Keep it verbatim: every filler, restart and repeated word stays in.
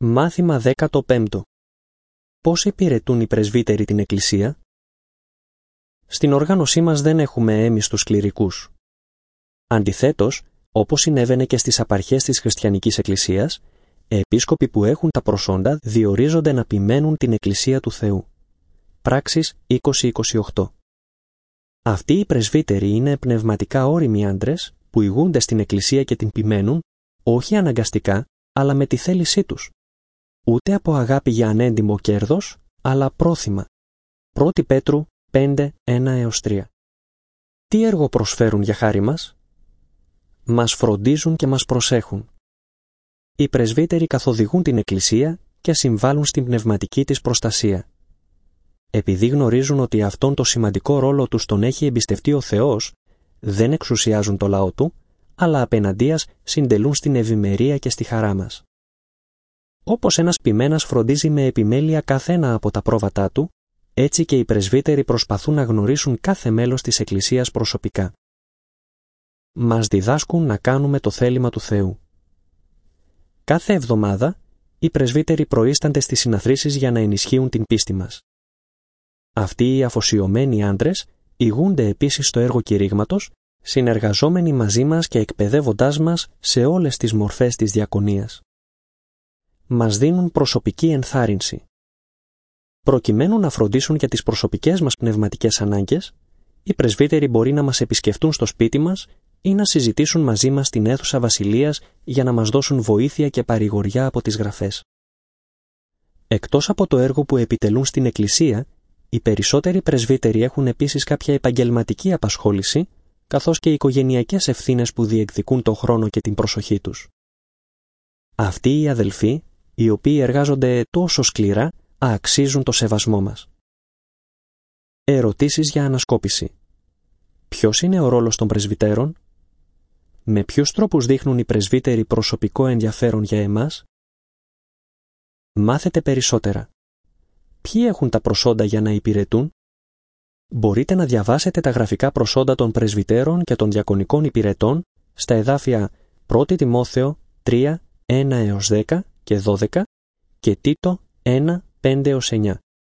Μάθημα δέκατο πέμπτο. Πώς υπηρετούν οι πρεσβύτεροι την Εκκλησία? Στην οργάνωσή μας δεν έχουμε έμιστους κληρικούς. Αντιθέτως, όπως συνέβαινε και στις απαρχές της χριστιανικής Εκκλησίας, επίσκοποι που έχουν τα προσόντα διορίζονται να ποιμένουν την Εκκλησία του Θεού. Πράξεις είκοσι είκοσι οκτώ. Αυτοί οι πρεσβύτεροι είναι πνευματικά ώριμοι άντρες που ηγούνται στην Εκκλησία και την ποιμένουν, όχι αναγκαστικά, αλλά με τη θέλησή τους. Ούτε από αγάπη για ανέντιμο κέρδος, αλλά πρόθυμα. πρώτη Πέτρου πέντε ένα έως τρία. Τι έργο προσφέρουν για χάρη μας? Μας φροντίζουν και μας προσέχουν. Οι πρεσβύτεροι καθοδηγούν την Εκκλησία και συμβάλλουν στην πνευματική της προστασία. Επειδή γνωρίζουν ότι αυτόν το σημαντικό ρόλο τους τον έχει εμπιστευτεί ο Θεός, δεν εξουσιάζουν το λαό του, αλλά απέναντίας συντελούν στην ευημερία και στη χαρά μας. Όπως ένας ποιμένας φροντίζει με επιμέλεια καθένα από τα πρόβατά του, έτσι και οι πρεσβύτεροι προσπαθούν να γνωρίσουν κάθε μέλος της Εκκλησίας προσωπικά. Μας διδάσκουν να κάνουμε το θέλημα του Θεού. Κάθε εβδομάδα, οι πρεσβύτεροι προείστανται στις συναθρήσεις για να ενισχύουν την πίστη μας. Αυτοί οι αφοσιωμένοι άντρες ηγούνται επίσης στο έργο κηρύγματος, συνεργαζόμενοι μαζί μας και εκπαιδεύοντάς μας σε όλες τις μορφές της διακονίας. Μας δίνουν προσωπική ενθάρρυνση. Προκειμένου να φροντίσουν για τις προσωπικές μας πνευματικές ανάγκες, οι πρεσβύτεροι μπορεί να μας επισκεφτούν στο σπίτι μας ή να συζητήσουν μαζί μας στην αίθουσα βασιλείας για να μας δώσουν βοήθεια και παρηγοριά από τις γραφές. Εκτός από το έργο που επιτελούν στην Εκκλησία, οι περισσότεροι πρεσβύτεροι έχουν επίσης κάποια επαγγελματική απασχόληση, καθώς και οικογενειακές ευθύνες που διεκδικούν το χρόνο και την προσοχή τους. Αυτοί οι αδελφοί, οι οποίοι εργάζονται τόσο σκληρά, αξίζουν το σεβασμό μας. Ερωτήσεις για ανασκόπηση. Ποιος είναι ο ρόλος των πρεσβυτέρων? Με ποιους τρόπους δείχνουν οι πρεσβύτεροι προσωπικό ενδιαφέρον για εμάς? Μάθετε περισσότερα. Ποιοι έχουν τα προσόντα για να υπηρετούν? Μπορείτε να διαβάσετε τα γραφικά προσόντα των πρεσβυτέρων και των διακονικών υπηρετών στα εδάφια πρώτη Τιμόθεο τρία ένα έως δέκα και δώδεκα και Τίτο ένα πέντε έως εννιά.